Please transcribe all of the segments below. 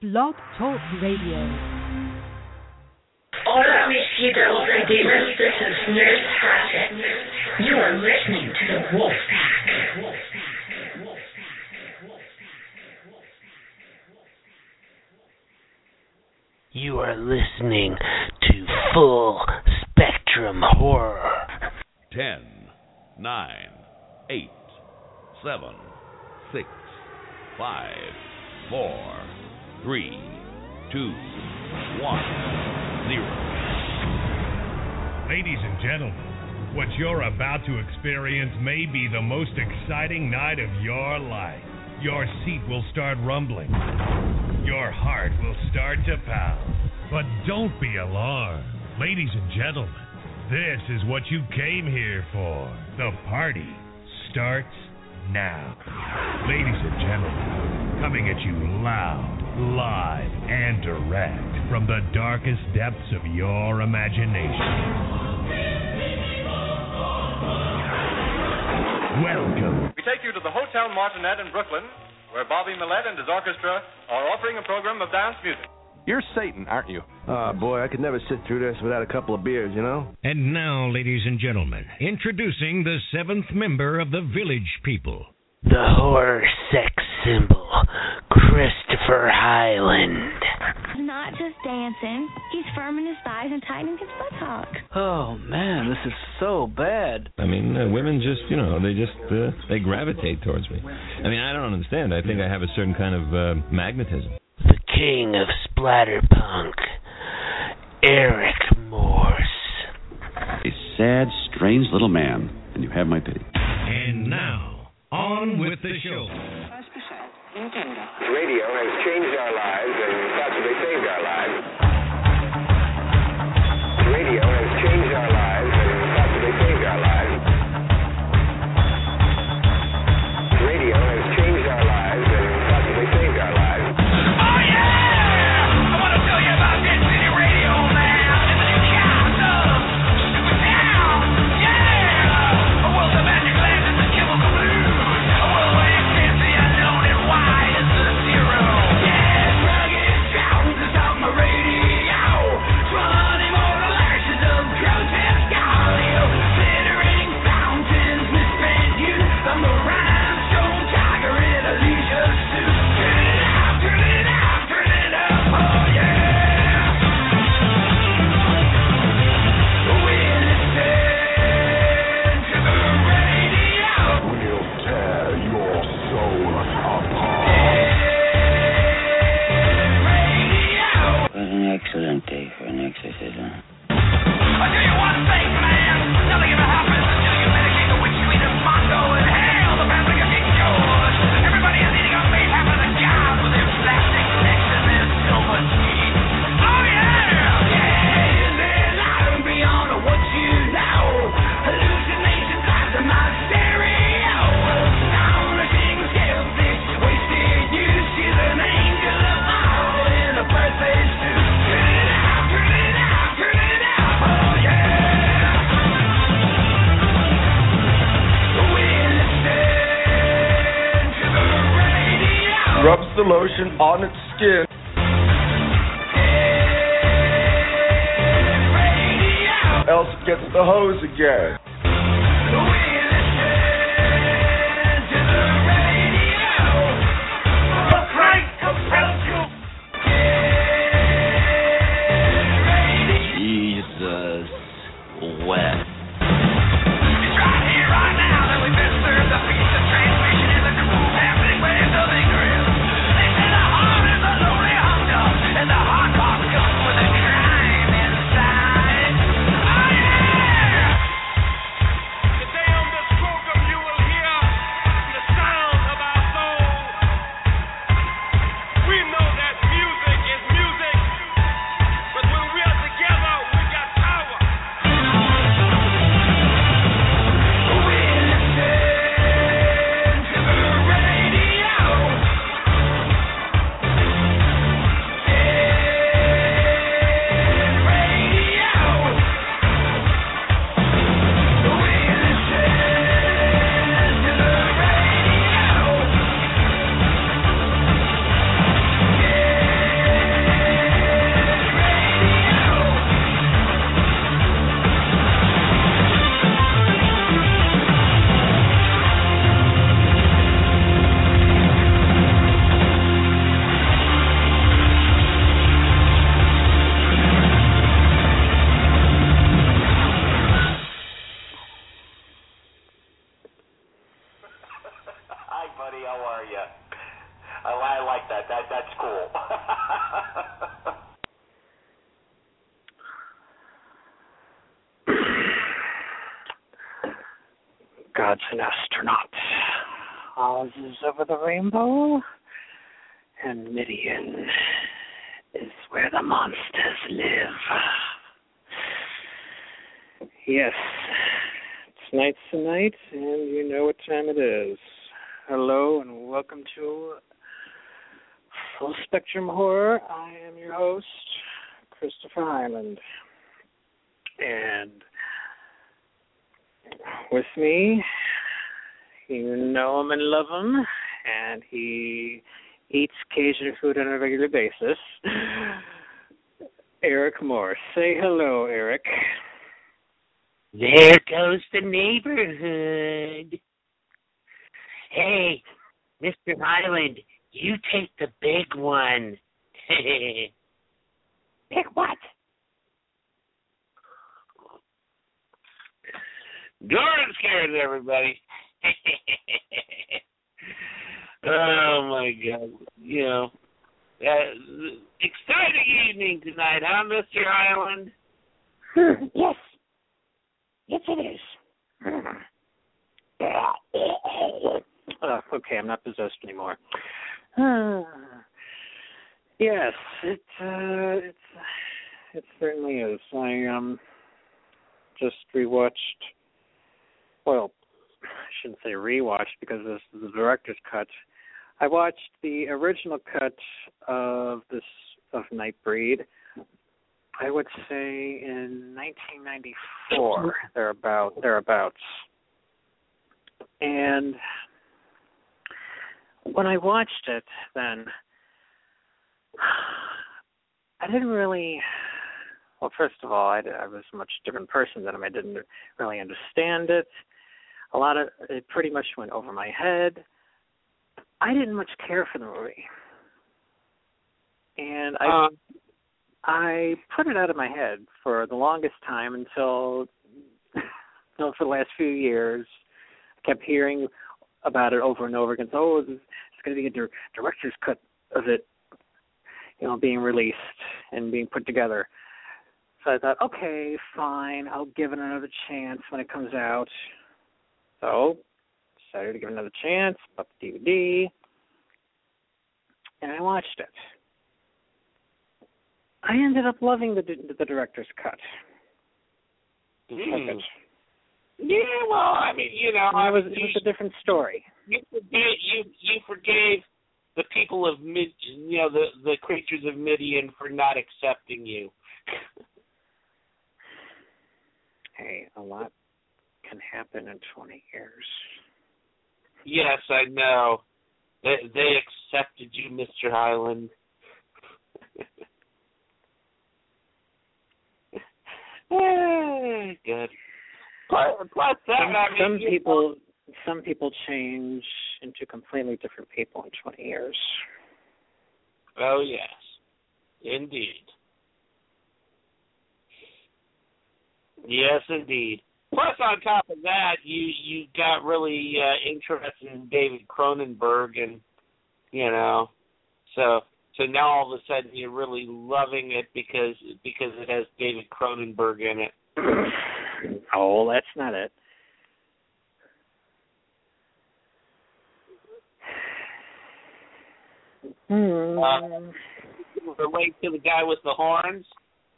Blog Talk Radio. Hola, mis girls and demons. This is Nurse Hatchet. You are listening to the Wolf Pack. You are listening to Full Spectrum Horror. 10, 9, 8, 7, 6, 5, 4, 3, 2, 1, 0. Ladies and gentlemen, what you're about to experience may be the most exciting night of your life. Your seat will start rumbling. Your heart will start to pound. But don't be alarmed. Ladies and gentlemen, this is what you came here for. The party starts now. Ladies and gentlemen, coming at you loud, live, and direct from the darkest depths of your imagination. Welcome. We take you to the Hotel Martinet in Brooklyn, where Bobby Millett and his orchestra are offering a program of dance music. You're Satan, aren't you? Boy, I could never sit through this without a couple of beers, you know? And now, ladies and gentlemen, introducing the seventh member of the Village People. The horror sex symbol, Christopher Highland. Not just dancing. He's firming his thighs and tightening his buttock. Oh, man, this is so bad. I mean, women just, they gravitate towards me. I mean, I don't understand. I think I have a certain kind of magnetism. The king of splatterpunk, Eric Morse. A sad, strange little man, and you have my pity. And now, on with the show. Radio has changed our lives and possibly saved our lives. Radio has changed our lives and possibly saved our lives. Radio has changed our lives and possibly saved our lives. Oh yeah! I want to tell you about this city radio, man. In the new castle. Super down. Yeah! A world of magic lands and chemical blues. A world where you can't see unknown and wide as the zero. Yeah, rugged sounds is on my radio. 20 more lashes of grotesque audio. Glittering fountains, misspent youth. I'm a rhinestone tiger in a leisure suit. Turn it out, turn it out, turn it up, oh yeah. We listen to the radio. We'll tear your soul apart. Radio. It was an excellent day for an exorcism. I'll tell you one thing, man. Nothing ever happens until you medicate the witch queen of Mondo and hail the family of King George. Everybody is eating on face half of the gods with their plastic necks and their silver teeth. Oh yeah! Yeah! Is there light and beyond what you know? Hallucinations lies in my stereo. Astonishing skeptics, wasted youth. She's an angel of all in a birthday suit. Turn it out, turn it out, turn it out. Oh yeah! We listen to the radio. Rubs the lotion on its skin. Radio. Else it gets the hose again. We listen to the radio. The Christ compels you. Jesus wept. It's right here, right now that we've been served a piece of transmission in the cool, happening ways of ignorance. They say the heart is a lonely hunter, and the heart box comes with a crime inside. Oh yeah! gods and astronauts. Oz is over the rainbow, and Midian is where the monsters live. Yes, tonight's the night, and you know what time it is. Hello, and welcome to Full Spectrum Horror. I am your host, Christopher Highland. And with me, you know him and love him, and he eats Cajun food on a regular basis, Eric Moore. Say hello, Eric. There goes the neighborhood. Hey, Mr. Highland, you take the big one. Big what? Gordon scares everybody. Oh, my God. You know, exciting evening tonight, huh, Mr. Highland? Yes. Yes, it is. Okay, I'm not possessed anymore. Yes, it certainly is. I just rewatched. Well, I shouldn't say rewatched because this is the director's cut. I watched the original cut of Nightbreed. I would say in 1994, thereabouts. And when I watched it, then I didn't really. Well, first of all, I was a much different person than him. I didn't really understand it. A lot of it pretty much went over my head. I didn't much care for the movie, and I put it out of my head for the longest time until for the last few years. I kept hearing about it over and over again. So, it's going to be a director's cut of it, being released and being put together. So I thought, okay, fine, I'll give it another chance when it comes out. So decided to give it another chance, bought the DVD, and I watched it. I ended up loving the director's cut. Yeah, well, I mean, it was a different story. You forgave the people of the creatures of Midian for not accepting you. Hey, a lot can happen in 20 years. Yes, I know. They accepted you, Mr. Highland. Good. Plus that, some people change into completely different people in 20 years. Oh, yes. Indeed. Yes, indeed. Plus, on top of that, you got really interested in David Cronenberg, and so now all of a sudden you're really loving it because it has David Cronenberg in it. Oh, that's not it. Relate to the guy with the horns?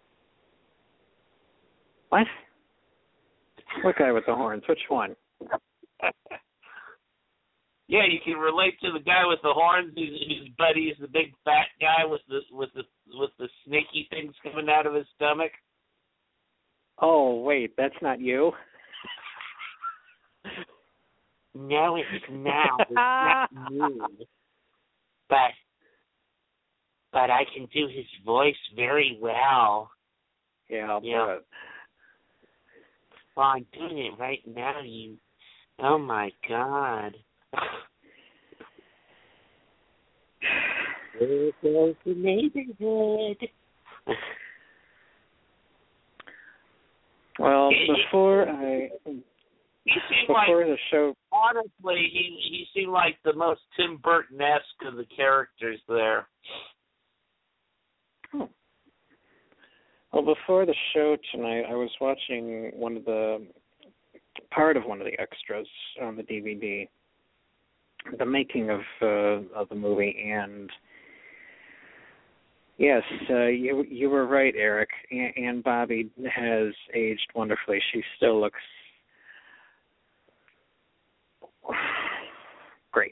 What? What guy with the horns? Which one? Yeah, you can relate to the guy with the horns. His buddy is the big fat guy with the snaky things coming out of his stomach. Oh, wait, that's not you? No, it's not. It's not you. But I can do his voice very well. Yeah, I'll do it. Well, I'm doing it right now. Oh my God. There goes the neighborhood. Well, before the show, honestly, he seemed like the most Tim Burton-esque of the characters there. Oh. Well, before the show tonight, I was watching one of the part of one of the extras on the DVD, the making of the movie, and yes, you were right, Eric. Ann Bobby has aged wonderfully. She still looks great.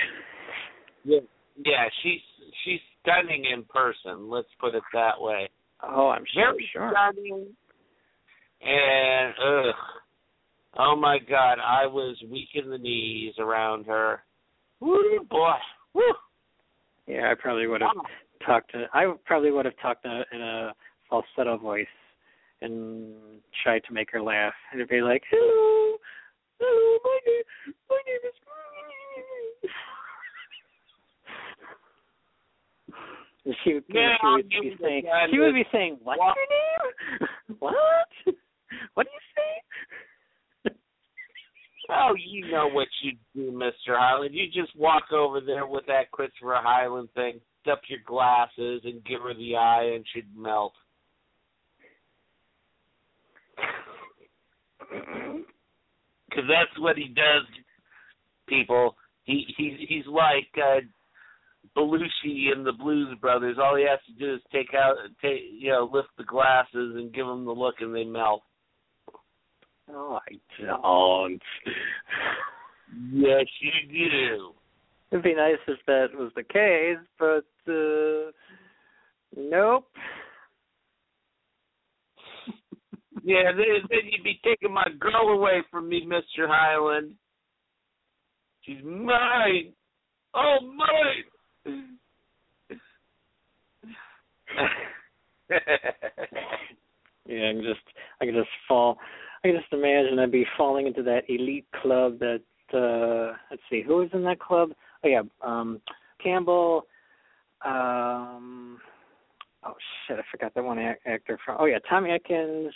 Yeah, she's stunning in person. Let's put it that way. Oh, I'm sure. Very stunning. And oh my God, I was weak in the knees around her. Woo, boy. Woo. Yeah, I probably would have talked in a falsetto voice and tried to make her laugh. And it'd be like, hello, my name is Grace. She would be saying, what's your name? What? What do you say? Oh, you know what you do, Mr. Hyland. You just walk over there with that Christopher Hyland thing, up your glasses, and give her the eye, and she'd melt. Because that's what he does, people. He's like Belushi in the Blues Brothers. All he has to do is lift the glasses and give them the look, and they melt. No, I don't. Yes, you do. It'd be nice if that was the case, but nope. Yeah, then you'd be taking my girl away from me, Mr. Hyland. She's mine. Oh, mine. Yeah, I can just imagine I'd be falling into that elite club that let's see, who was in that club? Oh yeah, Campbell. Oh shit, I forgot that one actor from. Oh yeah, Tom Atkins.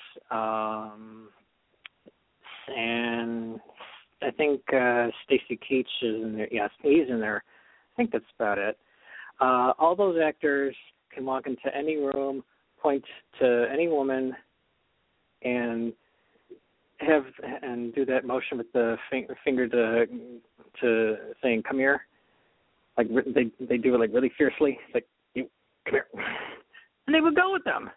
And I think Stacy Keach is in there. Yes, he's in there. I think that's about it. All those actors can walk into any room, point to any woman, and do that motion with the finger to saying "come here," like they do it like really fiercely. It's like, you come here, and they would go with them.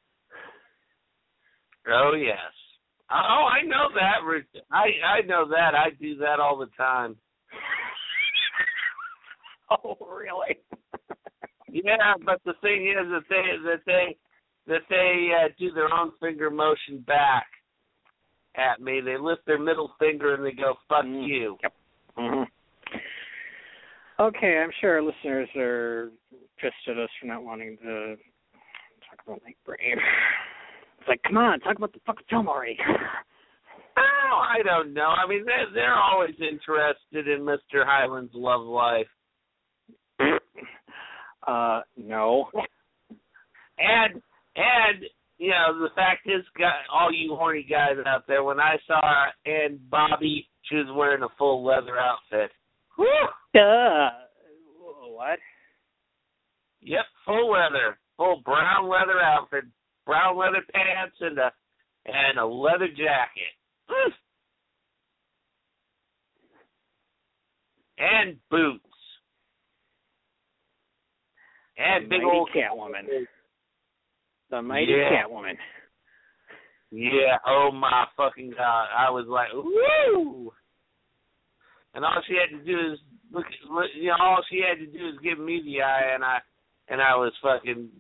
Oh yes. Oh, I know that. I know that. I do that all the time. Oh, really? Yeah, but the thing is that they do their own finger motion back at me. They lift their middle finger and they go, "Fuck you." Yep. Mm-hmm. Okay, I'm sure our listeners are pissed at us for not wanting to talk about Nick Brave. It's like, come on, talk about the fucking film already. Oh, I don't know. I mean, they're always interested in Mr. Hyland's love life. No. And you know, the fact is, all you horny guys out there, when I saw Ann Bobby, she was wearing a full leather outfit. Woo! What? Yep, full leather, full brown leather outfit, brown leather pants, and a leather jacket. And boots. And big old Catwoman. The mighty Catwoman. Yeah, oh my fucking God. I was like, woo! And all she had to do is all she had to do is give me the eye, and I was fucking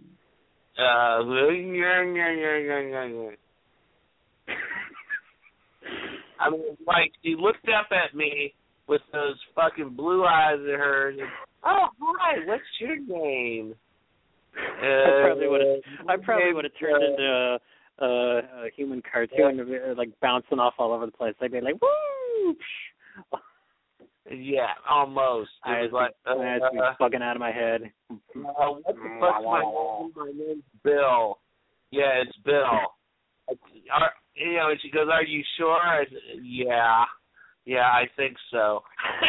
I mean, like, she looked up at me with those fucking blue eyes of hers. And, oh, hi, what's your name? I probably would have turned into a human cartoon, like bouncing off all over the place. I'd be like, woo! Yeah, almost. I'd be bugging out of my head. What the fuck's my name? My name's Bill. Yeah, it's Bill. And she goes, "Are you sure?" I said, yeah, I think so.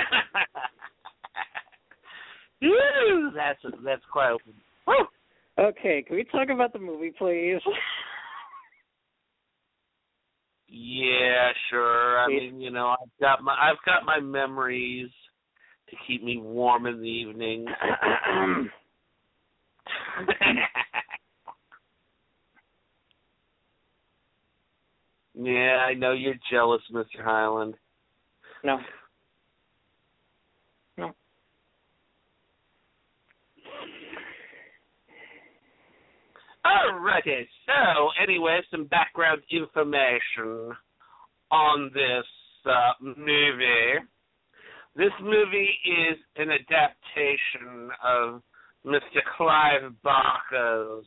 That's quite open. Okay, can we talk about the movie, please? Yeah, sure. I mean, you know, I've got my memories to keep me warm in the evenings. Yeah, I know you're jealous, Mr. Hyland. No. Alrighty, so anyway, some background information on this movie. This movie is an adaptation of Mr. Clive Barker's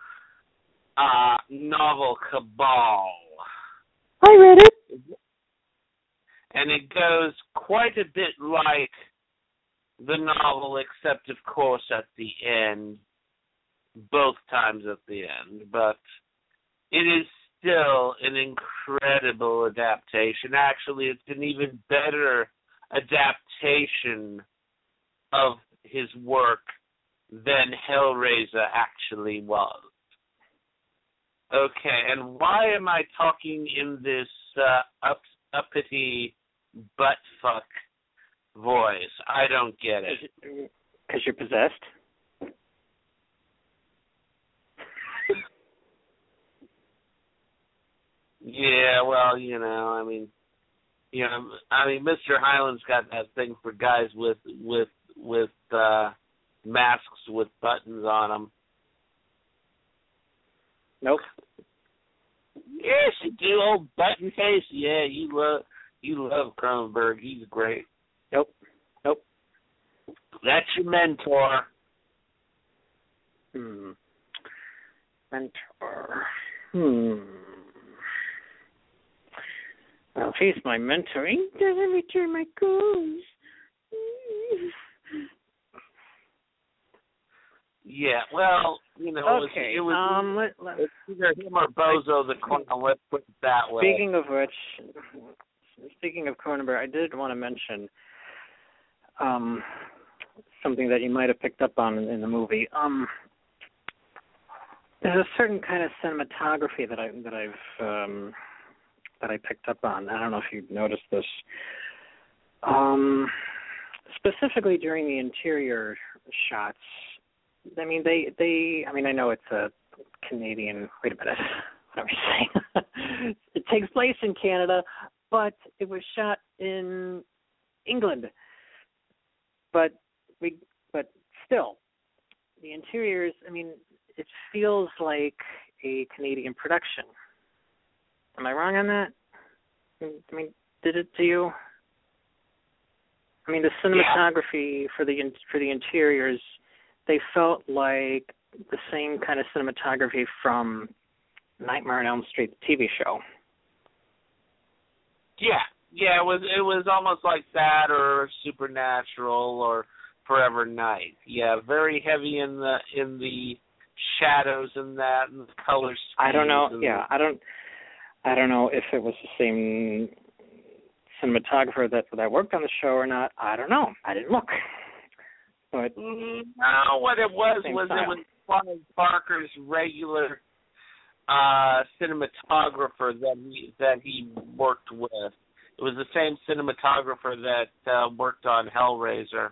novel Cabal. I read it. And it goes quite a bit like the novel, except, of course, at the end. Both times at the end. But it is still an incredible adaptation. Actually, it's an even better adaptation of his work than Hellraiser actually was. Okay, and why am I talking in this uppity buttfuck voice? I don't get it. Because you're possessed? Yeah, well, you know, Mr. Hyland's got that thing for guys with masks with buttons on them. Nope. Yes, you do, old button face. Yeah, you love Cronenberg. He's great. Nope. That's your mentor. Mentor. Well, if he's my mentor, he doesn't return my calls. Yeah, well, you know, okay. it was either him or Bozo the Clown. Let's put it that way. Speaking of Cronenberg, I did want to mention something that you might have picked up on in the movie. There's a certain kind of cinematography that I picked up on. I don't know if you've noticed this. Specifically during the interior shots. I mean, I know it's a Canadian. Wait a minute. What am I saying? It takes place in Canada, but it was shot in England. But still, the interiors. I mean, it feels like a Canadian production. Am I wrong on that? I mean, did it to you? I mean, the cinematography for the interiors, they felt like the same kind of cinematography from Nightmare on Elm Street, the TV show. Yeah, it was almost like that, or Supernatural, or Forever Night. Yeah, very heavy in the shadows and that, and the color schemes. I don't know. Yeah, I don't know if it was the same cinematographer that worked on the show or not. I don't know. I didn't look. But no, what it was it was Clive Barker's regular cinematographer that he worked with. It was the same cinematographer that worked on Hellraiser.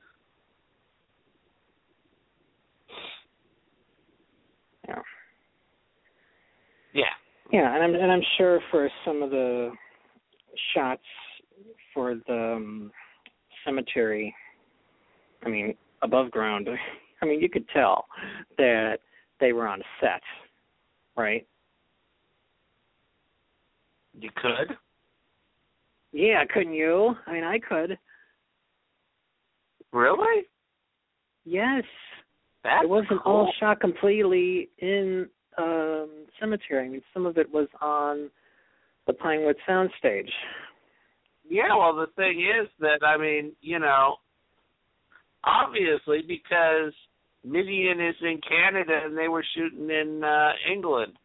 Yeah, and I'm sure for some of the shots for the cemetery, I mean, above ground, I mean, you could tell that they were on a set, right? You could? Yeah, couldn't you? I mean, I could. Really? Yes. It wasn't cool. All shot completely in cemetery. I mean, some of it was on the Pinewood soundstage. Yeah, well, the thing is that, I mean, you know, obviously because Midian is in Canada and they were shooting in England.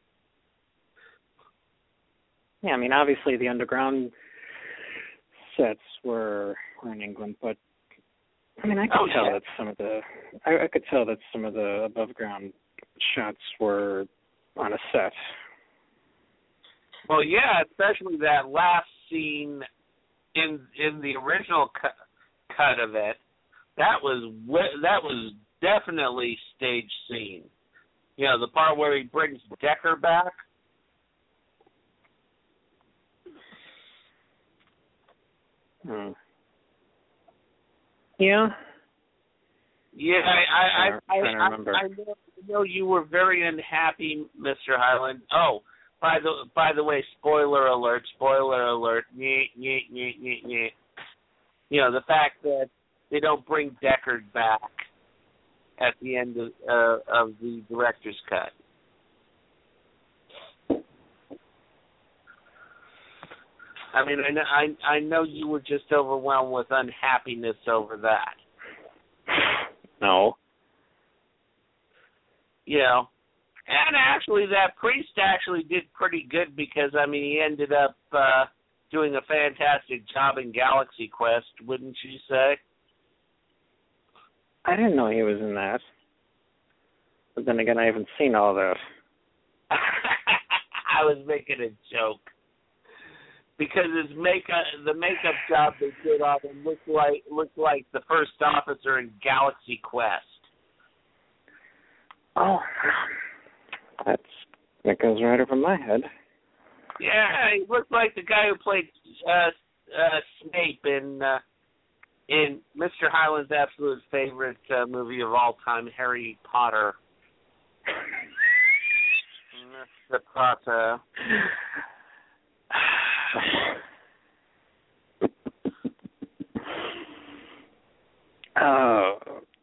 Yeah, I mean, obviously the underground sets were in England, but I mean, I could tell that some of the above ground shots were on a set. Well, yeah, especially that last scene in the original cut of it. That was definitely stage scene. You know, the part where he brings Decker back. Yeah. Yeah, I remember. I know you were very unhappy, Mr. Hyland. Oh, by the way, spoiler alert. Nyeh, nyeh, nyeh, nyeh, nyeh. You know, the fact that they don't bring Deckard back at the end of the director's cut. I mean, I know you were just overwhelmed with unhappiness over that. No. You know, and actually that priest actually did pretty good because, I mean, he ended up doing a fantastic job in Galaxy Quest, wouldn't you say? I didn't know he was in that. But then again, I haven't seen all that. I was making a joke. Because the makeup job they did on him looked like the first officer in Galaxy Quest. Oh, that goes right over my head. Yeah, he looked like the guy who played Snape in Mr. Hyland's absolute favorite movie of all time, Harry Potter. Mr. Potter. Oh.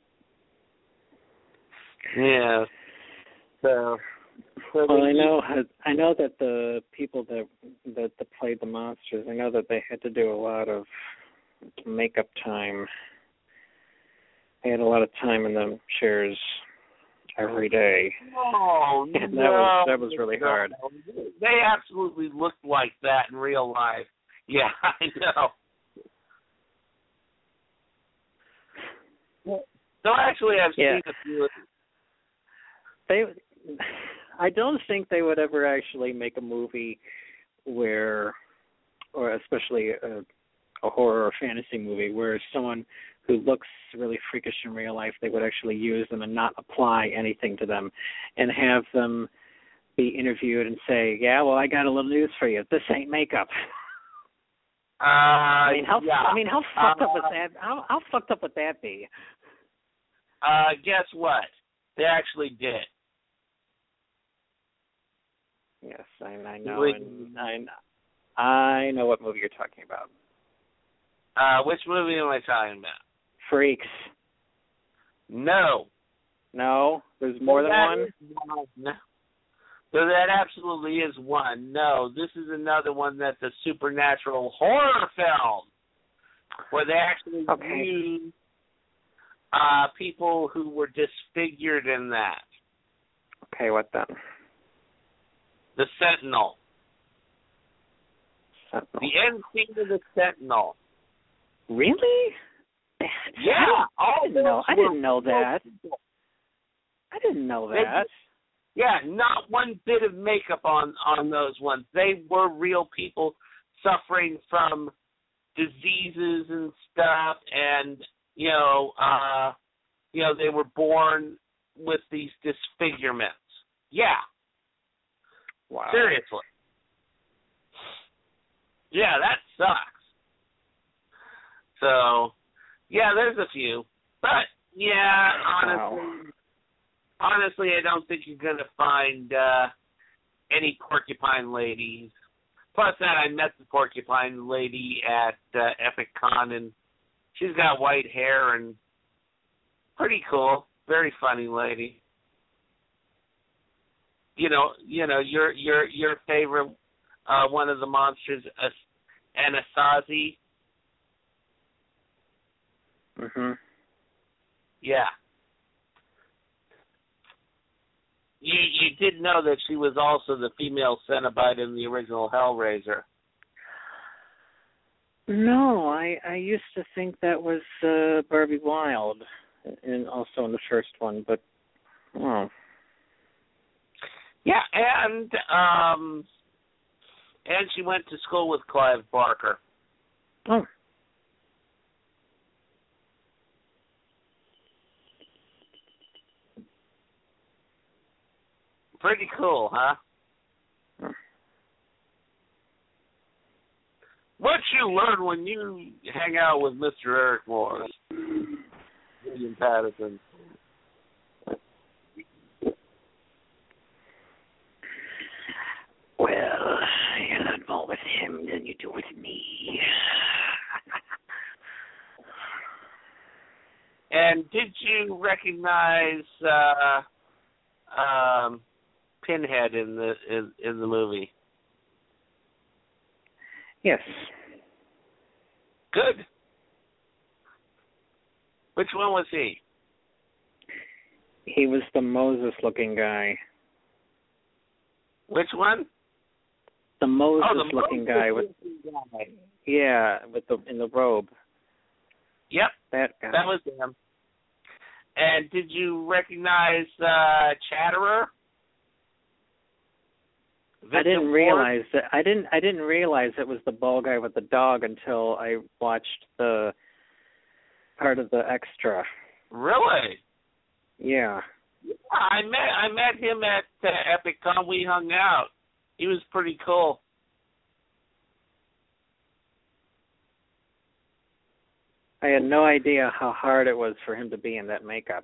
Yeah. So well, I know that the people that played the monsters, I know that they had to do a lot of makeup time. They had a lot of time in the chairs every day. Oh, and that was really hard. They absolutely looked like that in real life. Yeah, I know. So actually, I've seen a few. I don't think they would ever actually make a movie or especially a horror or fantasy movie, where someone who looks really freakish in real life, they would actually use them and not apply anything to them, and have them be interviewed and say, "Yeah, well, I got a little news for you. This ain't makeup." How fucked up would that? How fucked up would that be? Guess what? They actually did. Yes, I know, and I know what movie you're talking about. Which movie am I talking about? Freaks. No. No? There's more than one? No. So that absolutely is one. No, this is another one that's a supernatural horror film where they actually use people who were disfigured in that. Okay, what then? The Sentinel. The end scene of The Sentinel. Really? Yeah. I didn't know that. I didn't know that. Yeah, not one bit of makeup on those ones. They were real people suffering from diseases and stuff, and they were born with these disfigurements. Yeah. Wow. Seriously. Yeah, that sucks. So, yeah, there's a few. But, yeah, honestly, I don't think you're going to find any porcupine ladies. Plus that, I met the porcupine lady at Epic Con, and she's got white hair and pretty cool. Very funny lady. You know, your favorite one of the monsters, Anasazi. Mhm. Yeah. You did know that she was also the female Cenobite in the original Hellraiser. No, I used to think that was Barbie Wilde, and also in the first one, but Yeah, and And she went to school with Clive Barker. Oh. Pretty cool, huh? What you learn when you hang out with Mr. Eric Morris, William Patterson. Well, you learn more with him than you do with me. And did you recognize Pinhead in the movie? Yes. Good. Which one was he? He was the Moses-looking guy. Which one? The Moses-looking guy with in the robe. Yep. That guy. That was him. And did you recognize Chatterer? I didn't realize that. I didn't realize it was the bald guy with the dog until I watched the part of the extra. Really? Yeah. I met him at Epic Con. We hung out. He was pretty cool. I had no idea how hard it was for him to be in that makeup.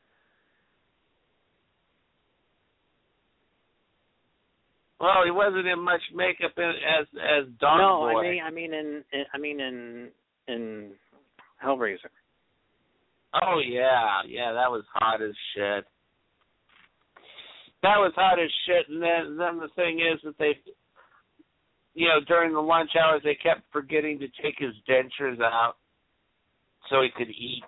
Well, he wasn't in much makeup as Dog Boy. No, I mean in Hellraiser. Oh yeah, that was hot as shit. That was hot as shit, and then the thing is that they, during the lunch hours, they kept forgetting to take his dentures out so he could eat.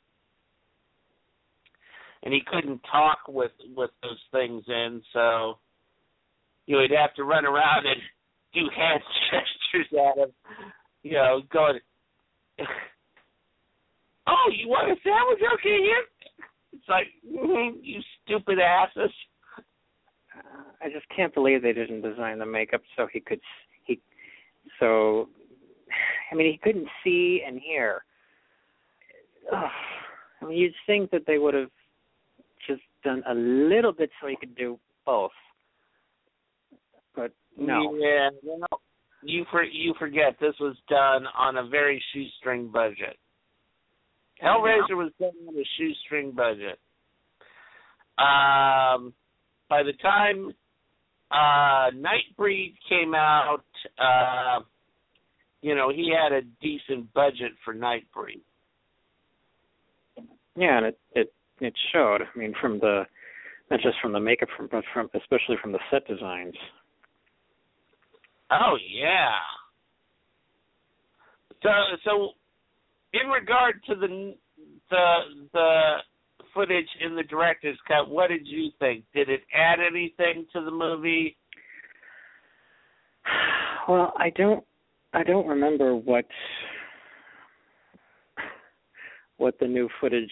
And he couldn't talk with those things in, so he'd have to run around and do hand gestures at him, going, oh, you want a sandwich? Okay, here. It's like, you stupid asses. I just can't believe they didn't design the makeup so he couldn't see and hear. Ugh. I mean, you'd think that they would have just done a little bit so he could do both. But no. Yeah, you forget this was done on a very shoestring budget. Hellraiser was done on a shoestring budget. By the time Nightbreed came out, he had a decent budget for Nightbreed. Yeah, and it showed. I mean, not just from the makeup, but especially from the set designs. Oh yeah. So in regard to the footage in the director's cut, what did you think? Did it add anything to the movie? Well, I don't remember what the new footage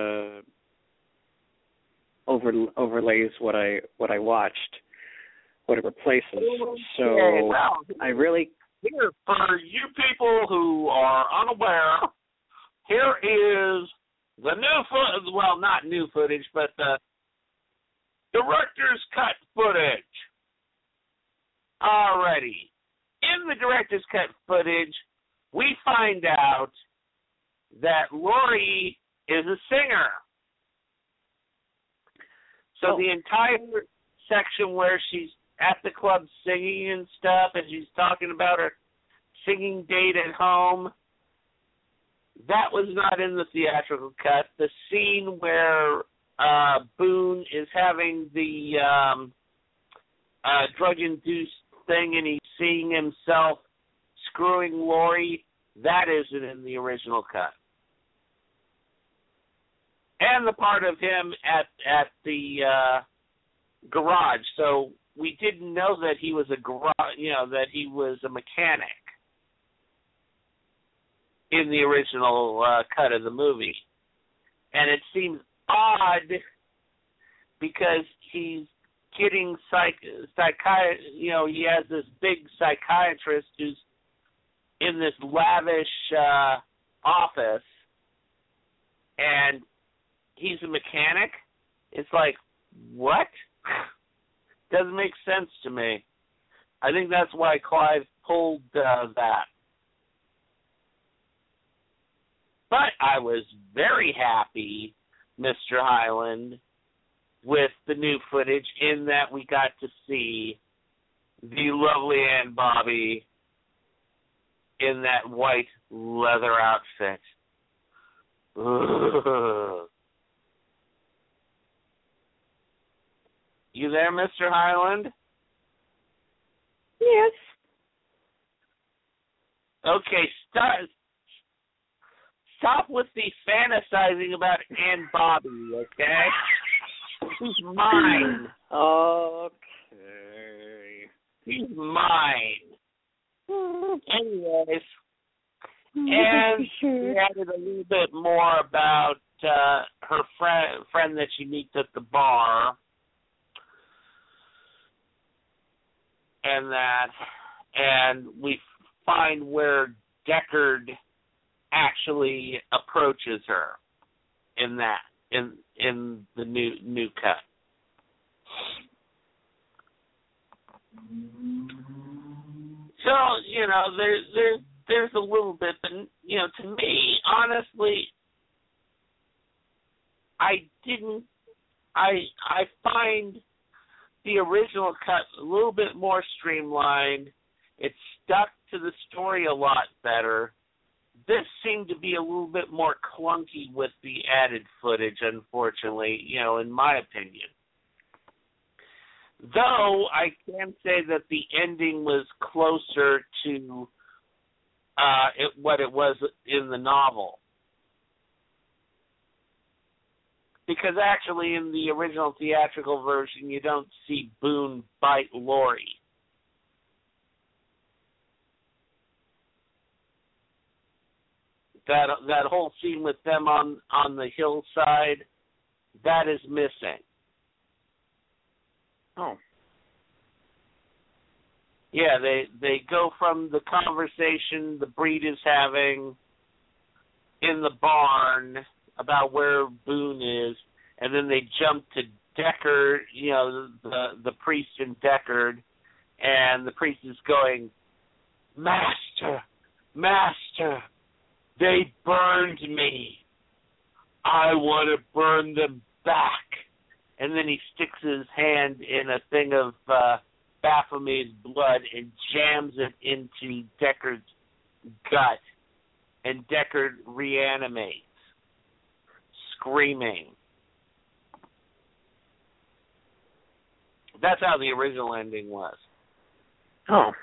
overlays what I watched, what it replaces. So I really here for you people who are unaware, here is the new footage. Well, not new footage, but the director's cut footage. Alrighty. In the director's cut footage, we find out that Laurie is a singer. So the entire section where she's at the club singing and stuff, and she's talking about her singing date at home, that was not in the theatrical cut. The scene where Boone is having the drug-induced thing and he's seeing himself screwing Laurie, that isn't in the original cut. And the part of him at the garage. So we didn't know that he was that he was a mechanic in the original cut of the movie. And it seems odd because he's kidding he has this big psychiatrist who's in this lavish office, and he's a mechanic. It's like, what? Doesn't make sense to me. I think that's why Clive pulled that. But I was very happy, Mr. Hyland, with the new footage in that we got to see the lovely Aunt Bobby in that white leather outfit. Ugh. You there, Mr. Hyland? Yes. Okay, stop with the fantasizing about Aunt Bobby, okay? She's mine. Okay. She's mine. Anyways, and she added a little bit more about her friend that she meets at the bar, and we find where Deckard actually approaches her in the new cut. So, there's a little bit, but to me, honestly, I find the original cut a little bit more streamlined. It stuck to the story a lot better. This seemed to be a little bit more clunky with the added footage, unfortunately, in my opinion. Though I can say that the ending was closer to what it was in the novel. Because actually in the original theatrical version, you don't see Boone bite Laurie. That whole scene with them on the hillside, that is missing. Oh. Yeah, they go from the conversation the Breed is having in the barn about where Boone is, and then they jump to Deckard, the priest in Deckard, and the priest is going, Master, they burned me. I want to burn them back. And then he sticks his hand in a thing of Baphomet's blood and jams it into Deckard's gut. And Deckard reanimates, screaming. That's how the original ending was. Oh.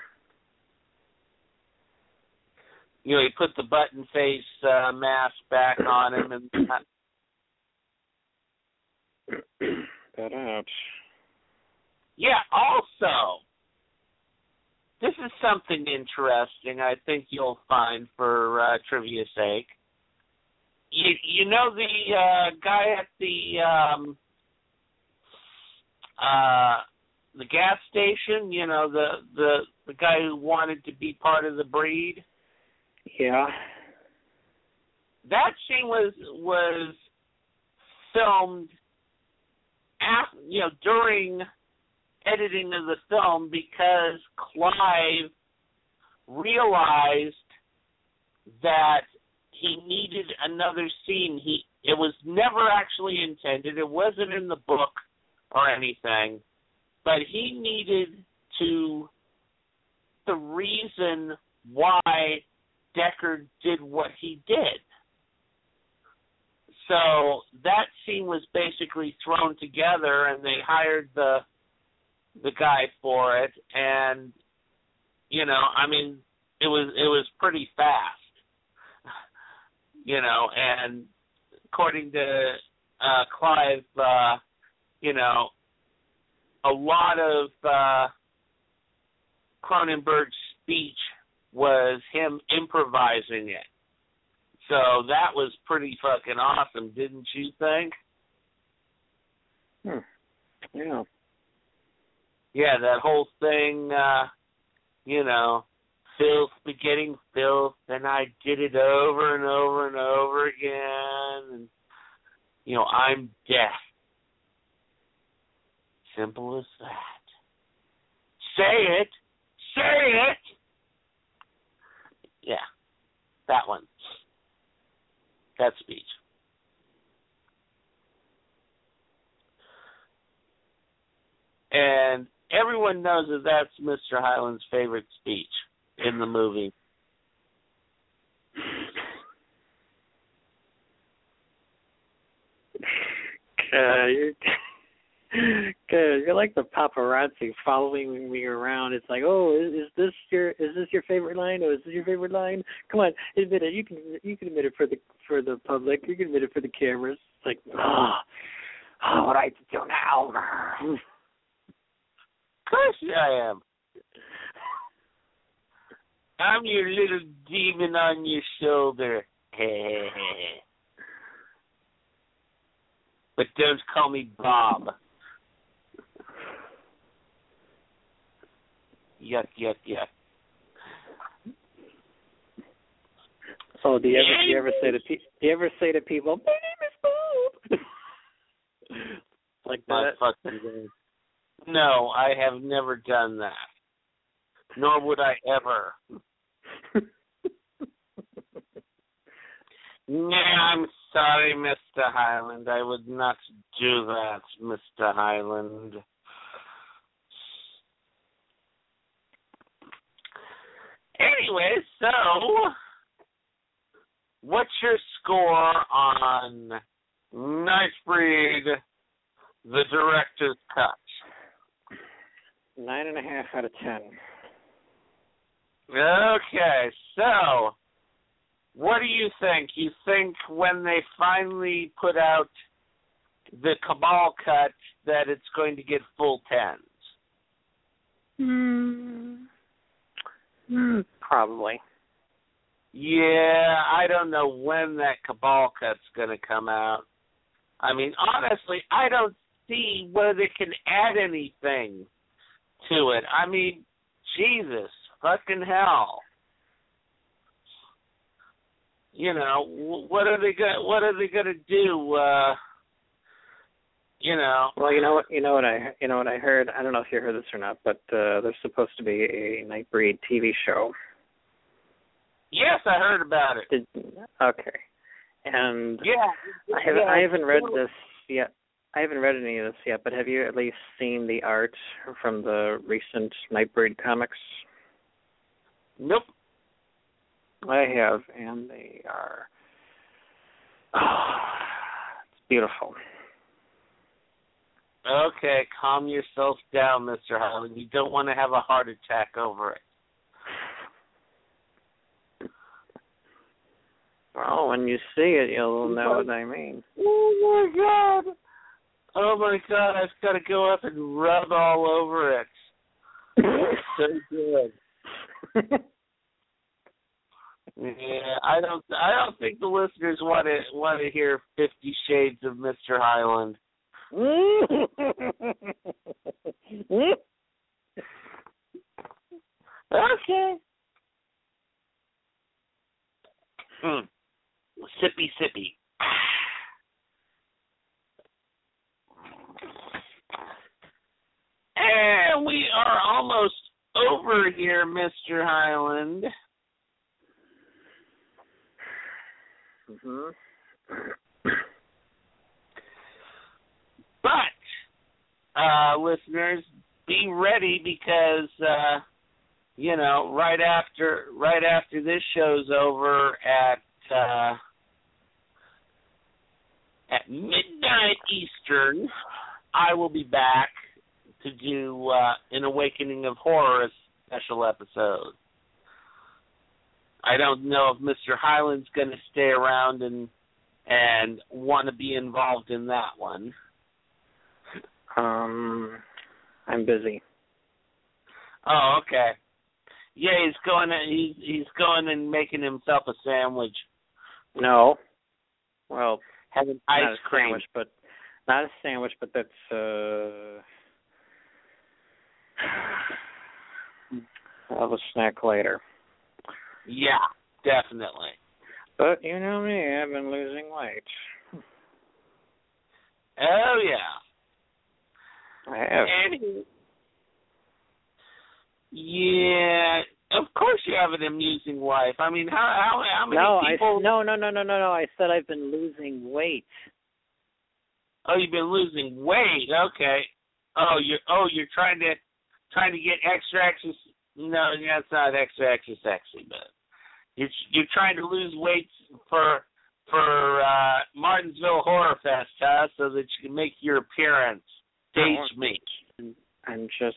He put the button face mask back on him and that out. Yeah, also, this is something interesting I think you'll find for trivia's sake. You know the guy at the gas station, the guy who wanted to be part of the Breed? Yeah. That scene was filmed during editing of the film because Clive realized that he needed another scene. It was never actually intended. It wasn't in the book or anything, but he needed the reason why Deckard did what he did. So that scene was basically thrown together, and they hired the guy for it, and it was pretty fast, and according to Clive, a lot of Cronenberg's speech was him improvising it. So that was pretty fucking awesome, didn't you think? Yeah. that whole thing, filth begetting filth, and I did it over and over and over again, and, I'm death. Simple as that. Say it! Say it! Yeah, that one. That speech. And everyone knows that that's Mr. Hyland's favorite speech in the movie. You're like the paparazzi following me around. It's like, oh, is this your favorite line? Oh, is this your favorite line? Come on, admit it. You can admit it for the public. You can admit it for the cameras. It's like, what do I do now? Of course I am. I'm your little demon on your shoulder. But don't call me Bob. Yuck, yuck, yuck. So do you ever say to people, my name is Bob? Like that? No, I have never done that. Nor would I ever. No, I'm sorry, Mr. Hyland. I would not do that, Mr. Hyland. Anyway, so what's your score on Nightbreed, the director's cut? 9.5 out of 10. Okay, so what do you think? You think when they finally put out the Cabal cut that it's going to get full 10s? Probably. Yeah, I don't know when that Cabal cut's going to come out. I mean, honestly, I don't see where they can add anything to it. I mean, Jesus, fucking hell. What are they gonna do? Well, you know what I heard. I don't know if you heard this or not, but there's supposed to be a Nightbreed TV show. Yes, I heard about it. Okay, and yeah, I haven't read this yet. I haven't read any of this yet, but have you at least seen the art from the recent Nightbreed comics? Nope. I have, and they are... it's beautiful. Okay, calm yourself down, Mr. Hyland. You don't want to have a heart attack over it. Well, when you see it, you'll know what I mean. Oh my God, I've got to go up and rub all over it. It's so good. Yeah, I don't think the listeners want to hear 50 Shades of Mr. Hyland. Okay. Sippy, sippy. And we are almost over here, Mr. Hyland. Mm-hmm. But, listeners, be ready because, right after this show's over at midnight Eastern, I will be back to do an Awakening of Horror special episode. I don't know if Mr. Hyland's going to stay around and want to be involved in that one. I'm busy. Oh, okay. Yeah, he's going and making himself a sandwich. No. Well, having ice cream. Not a sandwich, but that's have a snack later. Yeah, definitely. But you know me, I've been losing weight. Oh, yeah. I have. Yeah, of course you have an amusing life. I mean, how many people... No. I said I've been losing weight. Oh, you've been losing weight. Okay. You're trying to get extra. No, that's not extra sexy, but you're trying to lose weight for Martinsville Horror Fest, huh? So that you can make your appearance. Stage me. I'm just.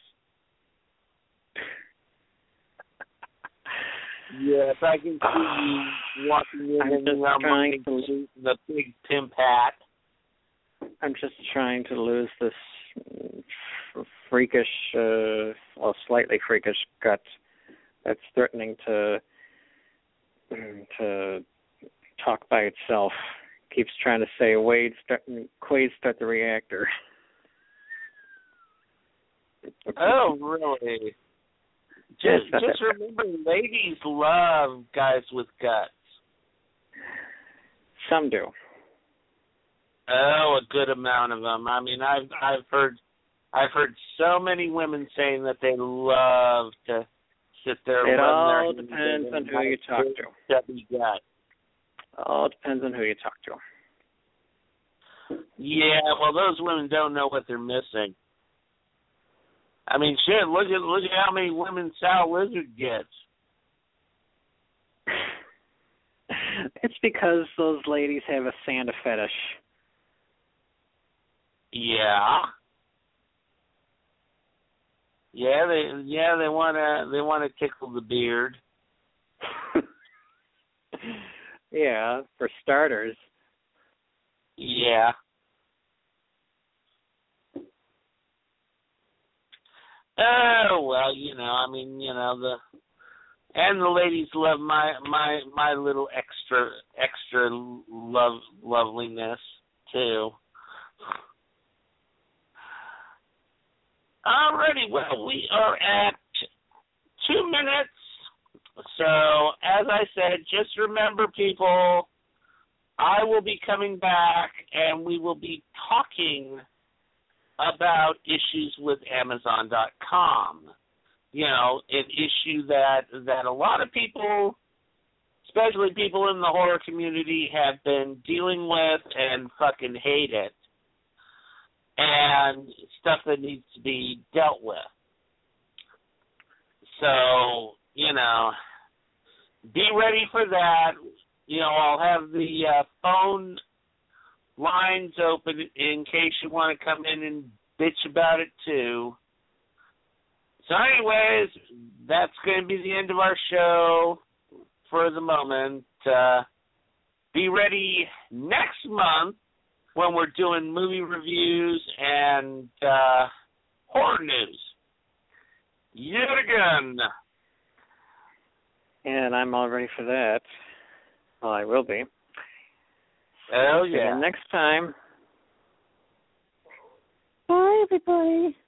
Yes, I can see you walking in and trying to lose the big pimp hat. I'm just trying to lose this freakish, slightly freakish gut that's threatening to talk by itself. Keeps trying to say, Quaid, start the reactor. Oh, really? Just remember, ladies love guys with guts. Some do. Oh, a good amount of them. I mean, I've heard so many women saying that they love to sit there. It all depends on who you talk to. All depends on who you talk to. Yeah, well, those women don't know what they're missing. I mean, shit. Look at how many women Sal Lizard gets. It's because those ladies have a Santa fetish. Yeah. Yeah, they wanna tickle the beard. Yeah, for starters. Yeah. Oh well, I mean, the ladies love my little extra loveliness too. Alrighty, well, we are at 2 minutes. So, as I said, just remember, people, I will be coming back and we will be talking about issues with Amazon.com. An issue that a lot of people, especially people in the horror community, have been dealing with and fucking hate it. And stuff that needs to be dealt with. So, be ready for that. I'll have the phone lines open in case you want to come in and bitch about it too. So anyways, that's going to be the end of our show for the moment. Be ready next month when we're doing movie reviews and horror news. Yet again. And I'm all ready for that. Well, I will be. Oh, yeah. See you next time. Bye, everybody.